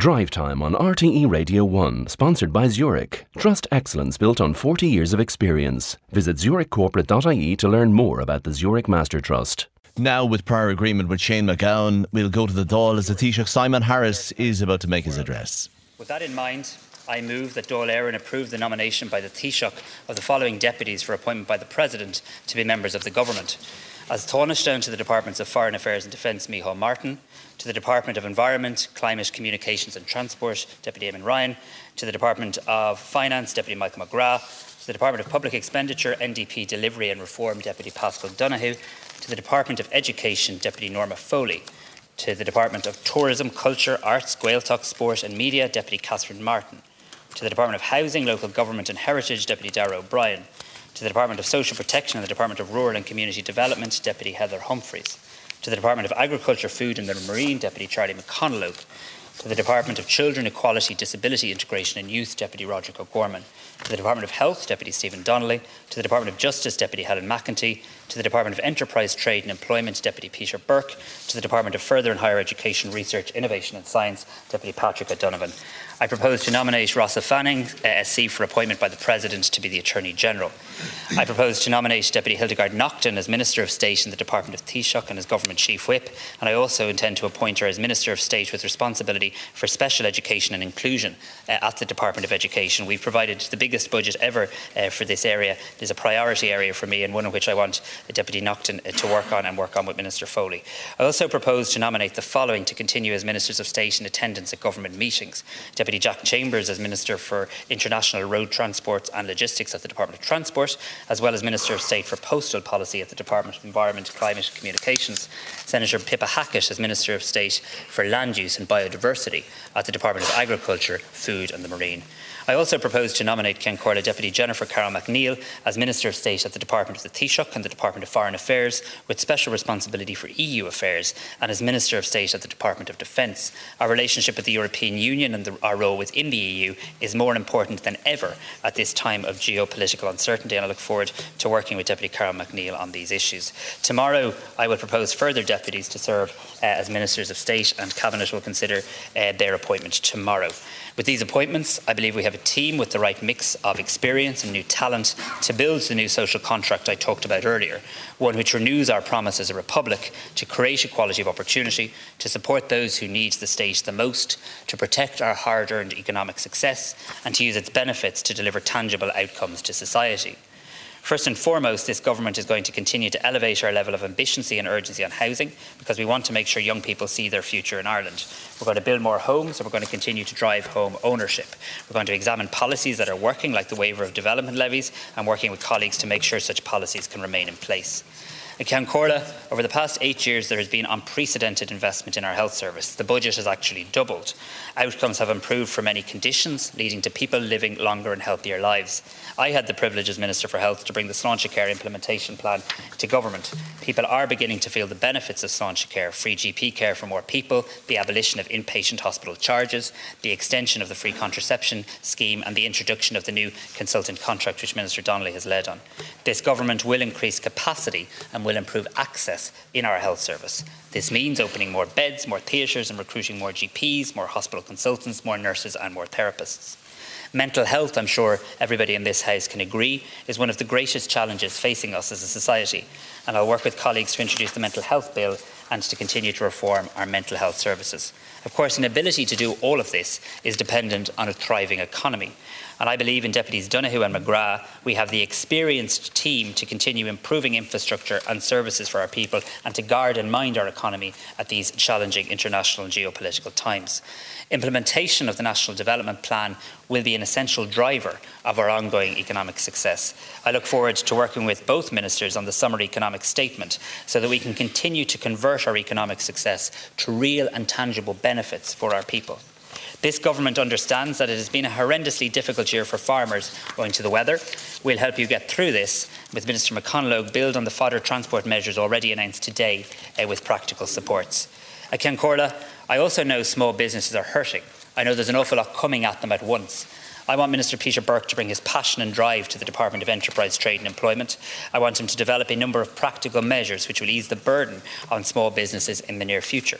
Drive Time on RTE Radio 1, sponsored by Zurich. Trust excellence built on 40 years of experience. Visit zurichcorporate.ie to learn more about the Zurich Master Trust. Now, with prior agreement with Shane McGowan, we'll go to the Dáil as the Taoiseach Simon Harris is about to make his address. With that in mind, I move that Dáil Éireann approve the nomination by the Taoiseach of the following deputies for appointment by the President to be members of the Government. As Taoiseach to the Departments of Foreign Affairs and Defence, Micheál Martin; to the Department of Environment, Climate, Communications and Transport, Deputy Eamon Ryan; to the Department of Finance, Deputy Michael McGrath; to the Department of Public Expenditure, NDP Delivery and Reform, Deputy Pascal Donoghue; to the Department of Education, Deputy Norma Foley; to the Department of Tourism, Culture, Arts, Gaeltacht, Sport and Media, Deputy Catherine Martin; to the Department of Housing, Local Government and Heritage, Deputy Darragh O'Brien; to the Department of Social Protection and the Department of Rural and Community Development, Deputy Heather Humphreys; to the Department of Agriculture, Food and the Marine, Deputy Charlie McConalogue; to the Department of Children, Equality, Disability, Integration and Youth, Deputy Roderick O'Gorman; to the Department of Health, Deputy Stephen Donnelly; to the Department of Justice, Deputy Helen McEntee; to the Department of Enterprise, Trade and Employment, Deputy Peter Burke; to the Department of Further and Higher Education, Research, Innovation and Science, Deputy Patrick O'Donovan. I propose to nominate Rossa Fanning, SC, for appointment by the President to be the Attorney General. I propose to nominate Deputy Hildegard Naughton as Minister of State in the Department of Taoiseach and as Government Chief Whip, and I also intend to appoint her as Minister of State with responsibility for special education and inclusion at the Department of Education. We've provided the biggest budget ever for this area. It is a priority area for me and one in which I want Deputy Naughton to work on with Minister Foley. I also propose to nominate the following to continue as Ministers of State in attendance at government meetings: Deputy Jack Chambers as Minister for International Road Transport and Logistics at the Department of Transport, as well as Minister of State for Postal Policy at the Department of Environment, Climate and Communications; Senator Pippa Hackett as Minister of State for Land Use and Biodiversity at the Department of Agriculture, Food and the Marine. I also propose to nominate Ken Corla Deputy Jennifer Carroll McNeill as Minister of State at the Department of the Taoiseach and the Department of Foreign Affairs, with special responsibility for EU affairs, and as Minister of State at the Department of Defence. Our relationship with the European Union and our role within the EU is more important than ever at this time of geopolitical uncertainty, and I look forward to working with Deputy Carroll McNeill on these issues. Tomorrow, I will propose further deputies to serve as Ministers of State, and Cabinet will consider their appointment tomorrow. With these appointments, I believe we have a team with the right mix of experience and new talent to build the new social contract I talked about earlier, one which renews our promise as a republic to create equality of opportunity, to support those who need the state the most, to protect our hard-earned economic success, and to use its benefits to deliver tangible outcomes to society. First and foremost, this government is going to continue to elevate our level of ambition and urgency on housing, because we want to make sure young people see their future in Ireland. We're going to build more homes, and we're going to continue to drive home ownership. We're going to examine policies that are working, like the waiver of development levies, and working with colleagues to make sure such policies can remain in place. At Ceann Comhairle, over the past 8 years, there has been unprecedented investment in our health service. The budget has actually doubled. Outcomes have improved for many conditions, leading to people living longer and healthier lives. I had the privilege as Minister for Health to bring the Sláinte Care implementation plan to government. People are beginning to feel the benefits of Sláinte Care: free GP care for more people, the abolition of inpatient hospital charges, the extension of the free contraception scheme, and the introduction of the new consultant contract which Minister Donnelly has led on. This government will increase capacity and will improve access in our health service. This means opening more beds, more theatres, and recruiting more GPs, more hospital consultants, more nurses and more therapists. Mental health, I'm sure everybody in this House can agree, is one of the greatest challenges facing us as a society, and I'll work with colleagues to introduce the Mental Health Bill and to continue to reform our mental health services. Of course, an ability to do all of this is dependent on a thriving economy. And I believe in Deputies Donoghue and McGrath, we have the experienced team to continue improving infrastructure and services for our people and to guard and mind our economy at these challenging international and geopolitical times. Implementation of the National Development Plan will be an essential driver of our ongoing economic success. I look forward to working with both ministers on the summary economic statement so that we can continue to convert our economic success to real and tangible benefits for our people. This government understands that it has been a horrendously difficult year for farmers owing to the weather. We'll help you get through this with Minister McConalogue, build on the fodder transport measures already announced today with practical supports. At Ceann Comhairle, I also know small businesses are hurting. I know there's an awful lot coming at them at once. I want Minister Peter Burke to bring his passion and drive to the Department of Enterprise, Trade and Employment. I want him to develop a number of practical measures which will ease the burden on small businesses in the near future.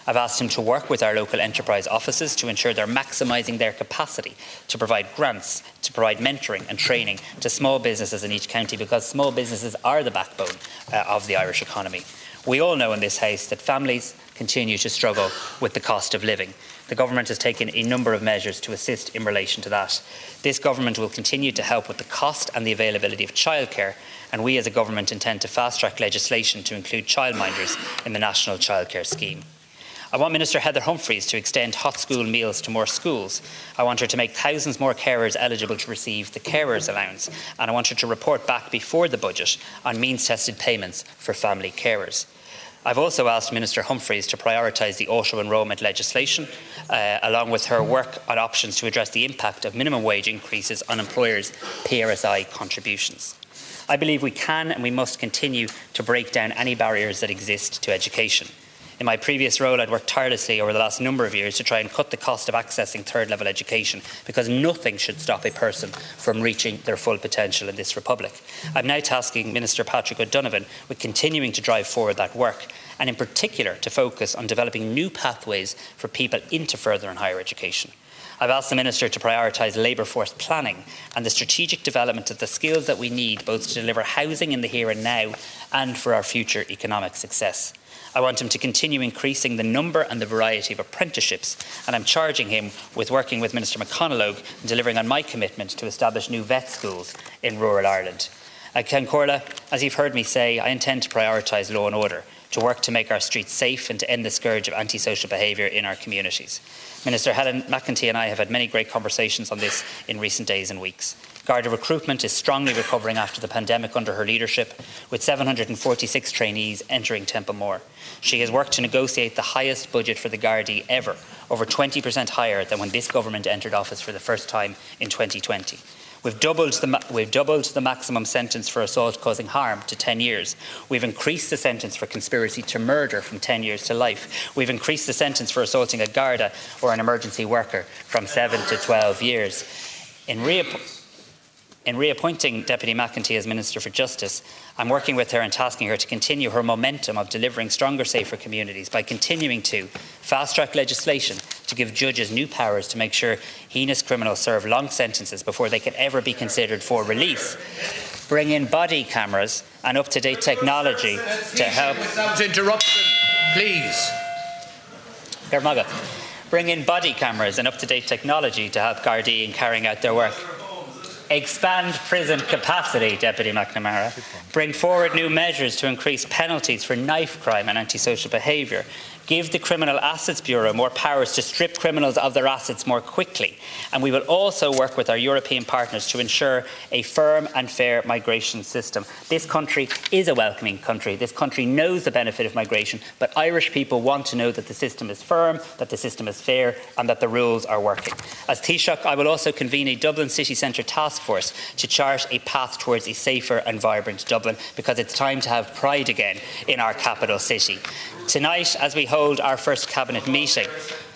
I've asked him to work with our local enterprise offices to ensure they're maximising their capacity to provide grants, to provide mentoring and training to small businesses in each county, because small businesses are the backbone of the Irish economy. We all know in this House that families continue to struggle with the cost of living. The Government has taken a number of measures to assist in relation to that. This Government will continue to help with the cost and the availability of childcare, and we as a Government intend to fast-track legislation to include childminders in the National Childcare Scheme. I want Minister Heather Humphreys to extend hot school meals to more schools. I want her to make thousands more carers eligible to receive the carers allowance, and I want her to report back before the budget on means-tested payments for family carers. I've also asked Minister Humphreys to prioritise the auto-enrolment legislation, along with her work on options to address the impact of minimum wage increases on employers' PRSI contributions. I believe we can and we must continue to break down any barriers that exist to education. In my previous role, I'd worked tirelessly over the last number of years to try and cut the cost of accessing third-level education, because nothing should stop a person from reaching their full potential in this Republic. I'm now tasking Minister Patrick O'Donovan with continuing to drive forward that work, and in particular to focus on developing new pathways for people into further and higher education. I've asked the Minister to prioritise labour force planning and the strategic development of the skills that we need both to deliver housing in the here and now and for our future economic success. I want him to continue increasing the number and the variety of apprenticeships, and I'm charging him with working with Minister McConalogue and delivering on my commitment to establish new vet schools in rural Ireland. At Cloncorla, as you've heard me say, I intend to prioritise law and order, to work to make our streets safe and to end the scourge of antisocial behaviour in our communities. Minister Helen McEntee and I have had many great conversations on this in recent days and weeks. Garda recruitment is strongly recovering after the pandemic under her leadership, with 746 trainees entering Templemore. She has worked to negotiate the highest budget for the Gardaí ever, over 20% higher than when this Government entered office for the first time in 2020. We've doubled the maximum sentence for assault causing harm to 10 years. We've increased the sentence for conspiracy to murder from 10 years to life. We've increased the sentence for assaulting a Garda or an emergency worker from 7 to 12 years. In reappointing Deputy McEntee as Minister for Justice, I'm working with her and tasking her to continue her momentum of delivering stronger, safer communities by continuing to fast-track legislation to give judges new powers to make sure heinous criminals serve long sentences before they can ever be considered for release. Bring in body cameras and up-to-date technology to help... Interruption, please. Bring in body cameras and up-to-date technology to help Gardaí in carrying out their work. Expand prison capacity, Deputy McNamara. Bring forward new measures to increase penalties for knife crime and antisocial behaviour. Give the Criminal Assets Bureau more powers to strip criminals of their assets more quickly. And we will also work with our European partners to ensure a firm and fair migration system. This country is a welcoming country. This country knows the benefit of migration, but Irish people want to know that the system is firm, that the system is fair, and that the rules are working. As Taoiseach, I will also convene a Dublin City Centre task force to chart a path towards a safer and vibrant Dublin, because it's time to have pride again in our capital city. Tonight, as we hold our first cabinet meeting,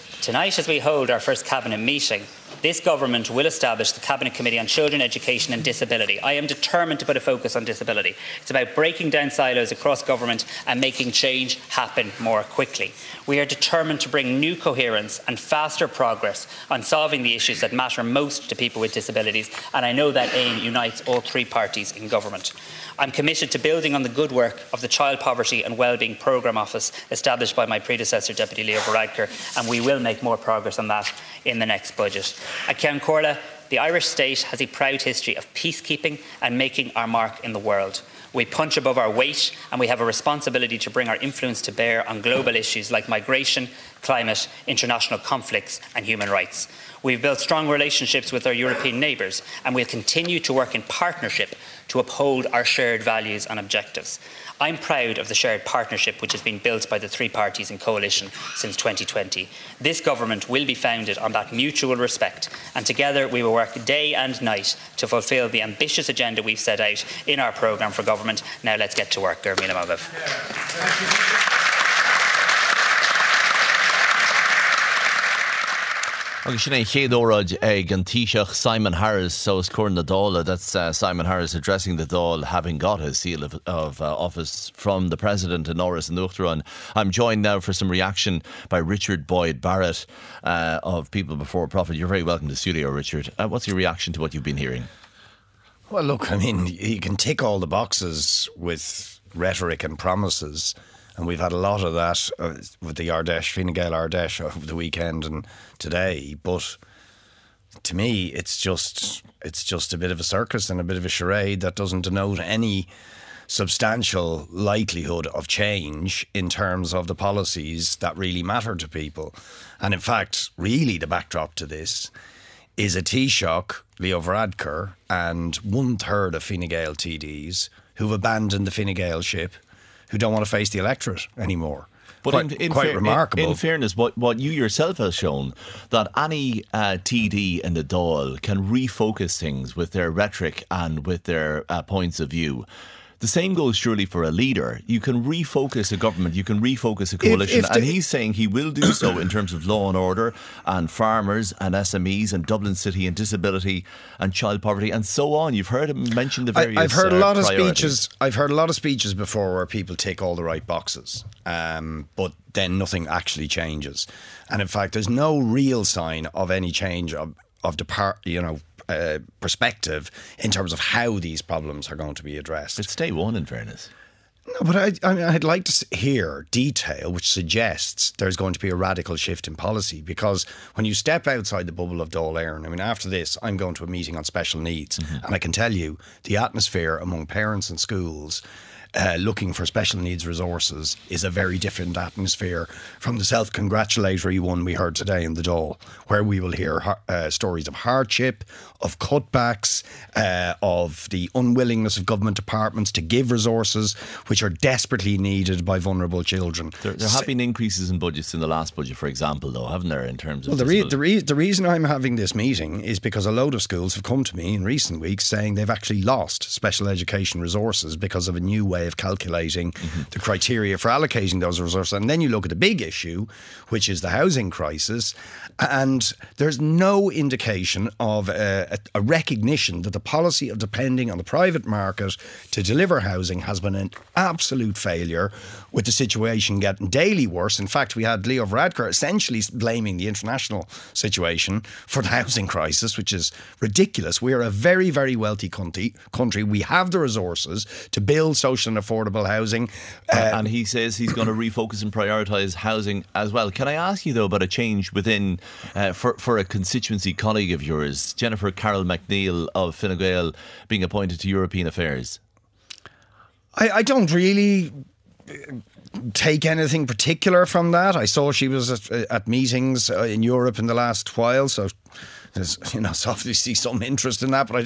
this Government will establish the Cabinet Committee on Children, Education and Disability. I am determined to put a focus on disability. It's about breaking down silos across government and making change happen more quickly. We are determined to bring new coherence and faster progress on solving the issues that matter most to people with disabilities, and I know that aim unites all three parties in government. I'm committed to building on the good work of the Child Poverty and Wellbeing Programme Office established by my predecessor, Deputy Leo Varadkar, and we will make more progress on that in the next budget. At Cloncorla, the Irish state has a proud history of peacekeeping and making our mark in the world. We punch above our weight, and we have a responsibility to bring our influence to bear on global issues like migration, climate, international conflicts and human rights. We've built strong relationships with our European neighbours, and we'll continue to work in partnership to uphold our shared values and objectives. I'm proud of the shared partnership which has been built by the three parties in coalition since 2020. This Government will be founded on that mutual respect, and together we will work day and night to fulfil the ambitious agenda we've set out in our programme for government. Now let's get to work. Gurmina Magav. Agus sinna chéadóráid ag an Taoiseach Simon Harris, so it's Corn the Dála. That's Simon Harris addressing the Dáil, having got his seal of office from the President in Norris and Uachtaráin. I'm joined now for some reaction by Richard Boyd Barrett of People Before Profit. You're very welcome to the studio, Richard. What's your reaction to what you've been hearing? Well, look, I mean, you can tick all the boxes with rhetoric and promises. And we've had a lot of that with the Ardèche, Fine Gael Ardèche over the weekend and today. But to me, it's just a bit of a circus and a bit of a charade that doesn't denote any substantial likelihood of change in terms of the policies that really matter to people. And in fact, really the backdrop to this is a Taoiseach, Leo Varadkar, and 1/3 of Fine Gael TDs who've abandoned the Fine Gael ship, who don't want to face the electorate anymore. But quite remarkable. In fairness, what you yourself have shown, that any TD in the Dáil can refocus things with their rhetoric and with their points of view. The same goes surely for a leader. You can refocus a government, you can refocus a coalition, and he's saying he will do so in terms of law and order and farmers and SMEs and Dublin City and disability and child poverty and so on. You've heard him mention the various I've heard a lot of priorities. speeches. I've heard a lot of speeches before where people tick all the right boxes, but then nothing actually changes. And in fact, there's no real sign of any change of perspective in terms of how these problems are going to be addressed. It's day one, in fairness. No, but I'd like to hear detail which suggests there's going to be a radical shift in policy, because when you step outside the bubble of Dáil Éireann, I mean, after this, I'm going to a meeting on special needs, and I can tell you the atmosphere among parents and schools looking for special needs resources is a very different atmosphere from the self-congratulatory one we heard today in the Dáil, where we will hear stories of hardship, of cutbacks, of the unwillingness of government departments to give resources which are desperately needed by vulnerable children. There have been increases in budgets in the last budget, for example, though, haven't there, in terms of... Well, the reason I'm having this meeting is because a load of schools have come to me in recent weeks saying they've actually lost special education resources because of a new way of calculating the criteria for allocating those resources. And then you look at the big issue, which is the housing crisis, and there's no indication of a recognition that the policy of depending on the private market to deliver housing has been an absolute failure, with the situation getting daily worse. In fact, we had Leo Varadkar essentially blaming the international situation for the housing crisis, which is ridiculous. We are a very, very wealthy country. We have the resources to build social and affordable housing. And he says he's going to refocus and prioritise housing as well. Can I ask you, though, about a change within, for a constituency colleague of yours, Jennifer Carroll McNeil of Fine Gael, being appointed to European Affairs? I don't really take anything particular from that. I saw she was at meetings in Europe in the last while, so there's obviously some interest in that, but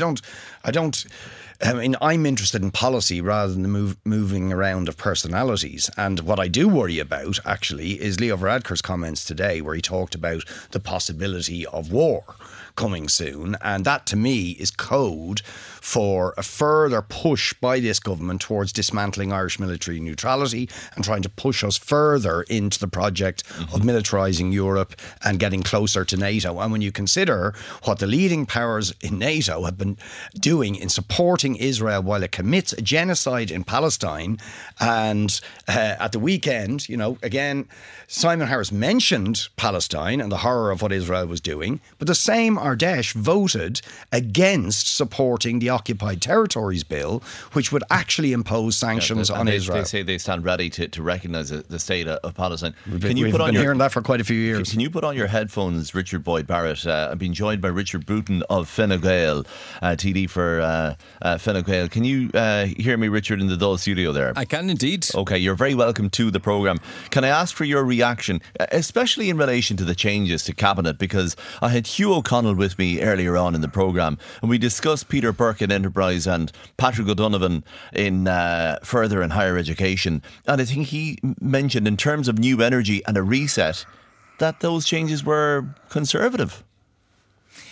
I mean, I'm interested in policy rather than the moving around of personalities. And what I do worry about, actually, is Leo Varadkar's comments today, where he talked about the possibility of war coming soon. And that, to me, is code for a further push by this government towards dismantling Irish military neutrality and trying to push us further into the project of militarising Europe and getting closer to NATO. And when you consider what the leading powers in NATO have been doing in supporting Israel while it commits a genocide in Palestine, and at the weekend, again, Simon Harris mentioned Palestine and the horror of what Israel was doing, but the same Ardèche voted against supporting the Occupied Territories Bill, which would actually impose sanctions on Israel. They say they stand ready to recognise the state of Palestine. We've been hearing that for quite a few years. Can you put on your headphones, Richard Boyd Barrett? I'm being joined by Richard Bruton of Fine Gael, TD for Fine Gael. Can you hear me, Richard, in the Dáil studio there? I can indeed. Okay, you're very welcome to the programme. Can I ask for your reaction, especially in relation to the changes to Cabinet? Because I had Hugh O'Connell with me earlier on in the programme, and we discussed Peter Burke in Enterprise and Patrick O'Donovan in further and higher education. And I think he mentioned, in terms of new energy and a reset, that those changes were conservative.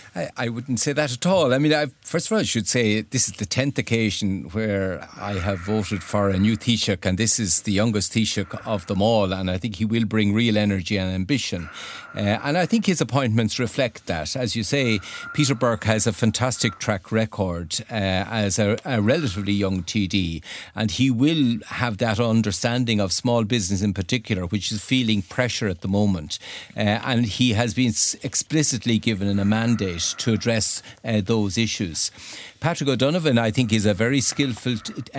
I wouldn't say that at all. I mean, first of all, I should say this is the 10th occasion where I have voted for a new Taoiseach, and this is the youngest Taoiseach of them all, and I think he will bring real energy and ambition. And I think his appointments reflect that. As you say, Peter Burke has a fantastic track record as a relatively young TD, and he will have that understanding of small business in particular, which is feeling pressure at the moment. And he has been explicitly given a mandate to address those issues. Patrick O'Donovan, I think, is a very skillful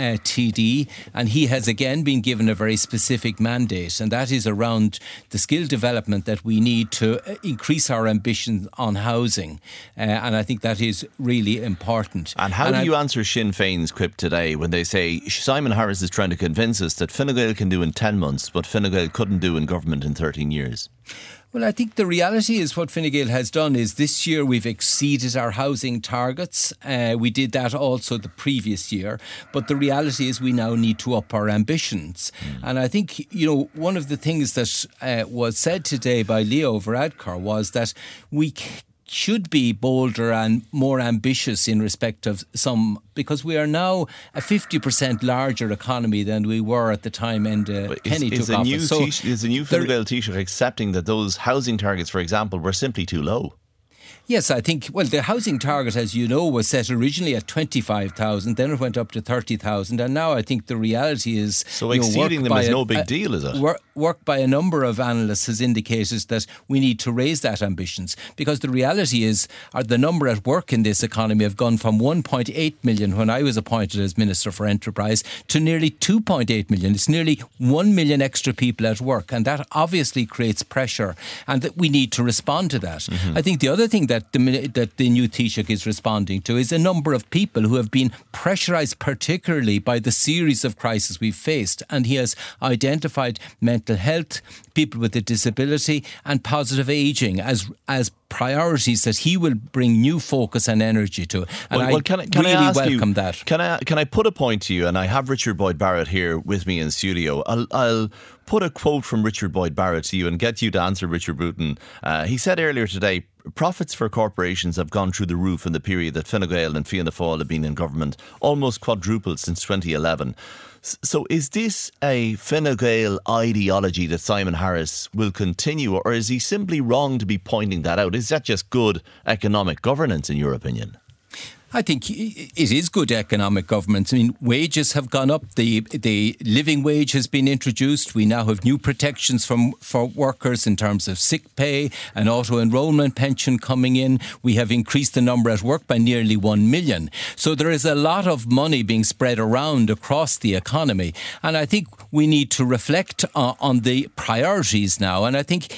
TD, and he has again been given a very specific mandate, and that is around the skill development that we need to increase our ambition on housing. And I think that is really important. And how do you answer Sinn Féin's quip today when they say Simon Harris is trying to convince us that Fine Gael can do in 10 months what Fine Gael couldn't do in government in 13 years? Well, I think the reality is what Fine Gael has done is this year we've exceeded our housing targets. We did that also the previous year. But the reality is we now need to up our ambitions. And I think, one of the things that was said today by Leo Varadkar was that we should be bolder and more ambitious in respect of because we are now a 50% larger economy than we were at the time Kenny took office. Is the new Fine Gael Taoiseach accepting that those housing targets, for example, were simply too low? Yes, I think, the housing target, as you know, was set originally at 25,000, then it went up to 30,000, and now I think the reality is... So exceeding them is no big deal, is it? Work by a number of analysts has indicated that we need to raise that ambitions, because the reality is the number at work in this economy have gone from 1.8 million when I was appointed as Minister for Enterprise to nearly 2.8 million. It's nearly 1 million extra people at work, and that obviously creates pressure, and that we need to respond to that. Mm-hmm. I think the other thing that the new Taoiseach is responding to is a number of people who have been pressurised particularly by the series of crises we've faced, and he has identified mental health, people with a disability and positive ageing as priorities that he will bring new focus and energy to. And I welcome that. Can I put a point to you? And I have Richard Boyd Barrett here with me in studio. I'll put a quote from Richard Boyd Barrett to you and get you to answer Richard Bruton. He said earlier today, profits for corporations have gone through the roof in the period that Fine Gael and Fianna Fáil have been in government, almost quadrupled since 2011. So is this a Fine Gael ideology that Simon Harris will continue, or is he simply wrong to be pointing that out? Is that just good economic governance in your opinion? I think it is good economic governance. I mean, wages have gone up. The living wage has been introduced. We now have new protections for workers in terms of sick pay and auto-enrolment pension coming in. We have increased the number at work by nearly 1 million. So there is a lot of money being spread around across the economy. And I think we need to reflect on the priorities now. And I think...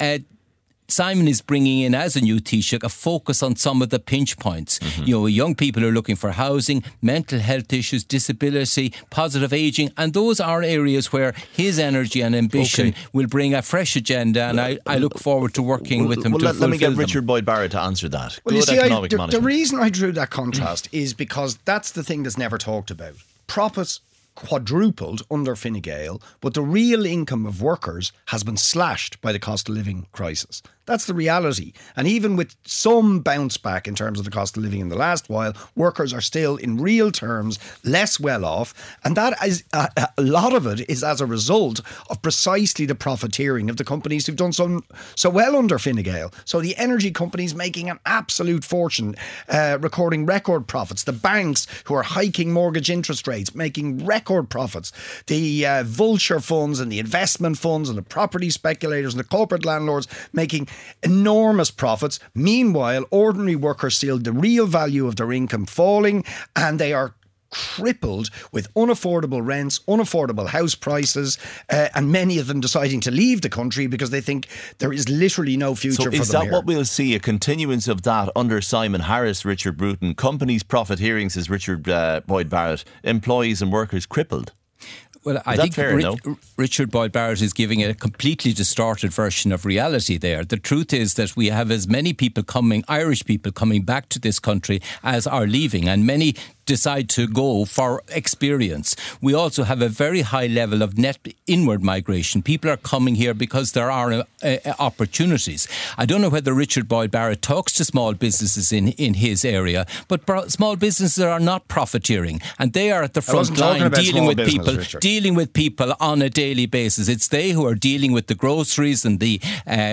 Simon is bringing in, as a new Taoiseach, a focus on some of the pinch points. Mm-hmm. Young people are looking for housing, mental health issues, disability, positive ageing, and those are areas where his energy and ambition will bring a fresh agenda, and I look forward to working with him to fulfill them. Let me get Richard Boyd Barrett to answer that. Well, you see, the reason I drew that contrast is because that's the thing that's never talked about. Profits quadrupled under Fine Gael, but the real income of workers has been slashed by the cost of living crisis. That's the reality. And even with some bounce back in terms of the cost of living in the last while, workers are still, in real terms, less well off. And that is a lot of it is as a result of precisely the profiteering of the companies who've done so well under Fine Gael. So the energy companies making an absolute fortune, recording record profits. The banks who are hiking mortgage interest rates, making record profits. The vulture funds and the investment funds and the property speculators and the corporate landlords making enormous profits. Meanwhile, ordinary workers see the real value of their income falling, and they are crippled with unaffordable rents, unaffordable house prices, and many of them deciding to leave the country because they think there is literally no future for them here. So is that what we'll see, a continuance of that under Simon Harris, Richard Bruton? Companies profiteering, says Richard Boyd Barrett, employees and workers crippled? Well, I think Richard Boyd Barrett is giving a completely distorted version of reality there. The truth is that we have as many people Irish people coming back to this country as are leaving, and many decide to go for experience. We also have a very high level of net inward migration. People are coming here because there are opportunities. I don't know whether Richard Boyd Barrett talks to small businesses in his area, but small businesses are not profiteering, and they are at the front line dealing with people on a daily basis. It's they who are dealing with the groceries and the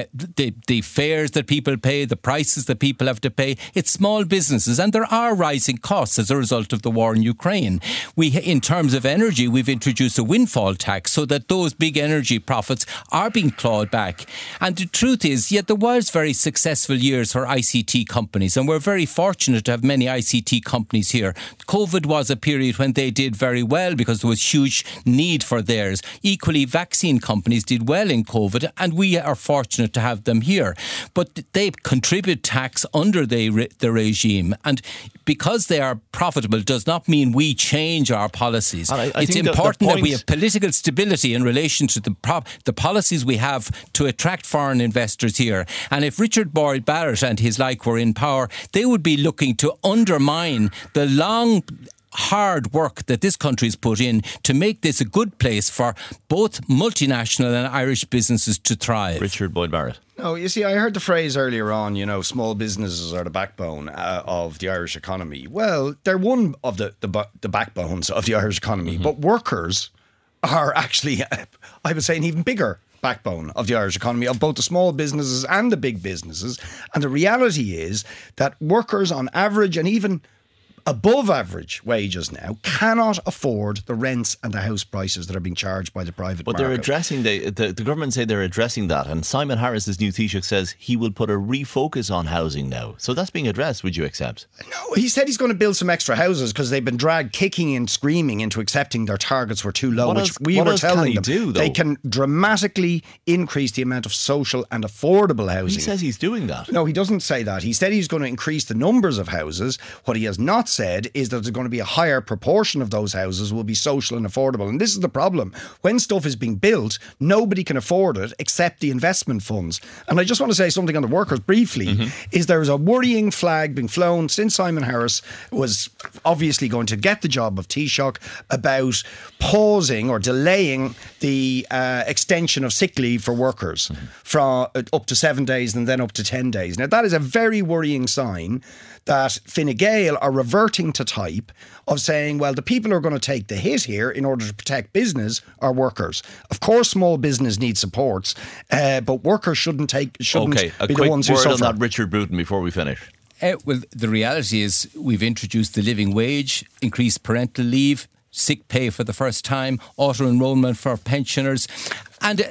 fares that people pay, the prices that people have to pay. It's small businesses, and there are rising costs as a result of the war in Ukraine. In terms of energy, we've introduced a windfall tax so that those big energy profits are being clawed back. And the truth is, there was very successful years for ICT companies, and we're very fortunate to have many ICT companies here. COVID was a period when they did very well because there was huge need for theirs. Equally, vaccine companies did well in COVID, and we are fortunate to have them here. But they contribute tax under the regime, and because they are profitable does not mean we change our policies. It's important that we have political stability in relation to the policies we have to attract foreign investors here. And if Richard Boyd Barrett and his like were in power, they would be looking to undermine the long hard work that this country's put in to make this a good place for both multinational and Irish businesses to thrive. Richard Boyd Barrett. No, you see, I heard the phrase earlier on, small businesses are the backbone of the Irish economy. Well, they're one of the backbones of the Irish economy, but workers are actually, I would say, an even bigger backbone of the Irish economy, of both the small businesses and the big businesses. And the reality is that workers on average, and even above average wages now, cannot afford the rents and the house prices that are being charged by the private market. But they're addressing, the government say they're addressing that, and Simon Harris's new Taoiseach says he will put a refocus on housing now. So that's being addressed, would you accept? No, he said he's going to build some extra houses because they've been dragged kicking and screaming into accepting their targets were too low, we were telling them they can dramatically increase the amount of social and affordable housing. He says he's doing that. No, he doesn't say that. He said he's going to increase the numbers of houses. What he has not said is that there's going to be a higher proportion of those houses will be social and affordable. And this is the problem. When stuff is being built, nobody can afford it except the investment funds. And I just want to say something on the workers briefly, is there's a worrying flag being flown since Simon Harris was obviously going to get the job of Taoiseach about pausing or delaying the extension of sick leave for workers from up to 7 days and then up to 10 days. Now, that is a very worrying sign that Fine Gael are reverting to type of saying, well, the people who are going to take the hit here in order to protect business are workers. Of course, small business needs supports, but workers shouldn't be the ones who suffer. A quick word on that, Richard Bruton, before we finish. Well, the reality is we've introduced the living wage, increased parental leave, sick pay for the first time, auto-enrolment for pensioners, and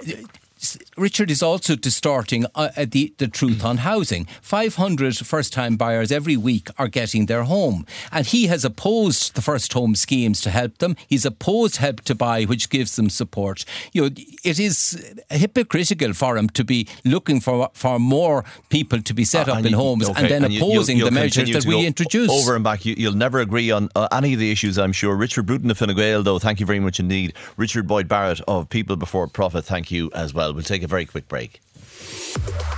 Richard is also distorting the truth on housing. 500 first-time buyers every week are getting their home. And he has opposed the first home schemes to help them. He's opposed Help to Buy, which gives them support. It is hypocritical for him to be looking for more people to be set up in homes and then opposing the measures that we introduce. Over and back. You'll never agree on any of the issues, I'm sure. Richard Bruton of Fine Gael, though, thank you very much indeed. Richard Boyd Barrett of People Before Profit, thank you as well. We'll take a very quick break.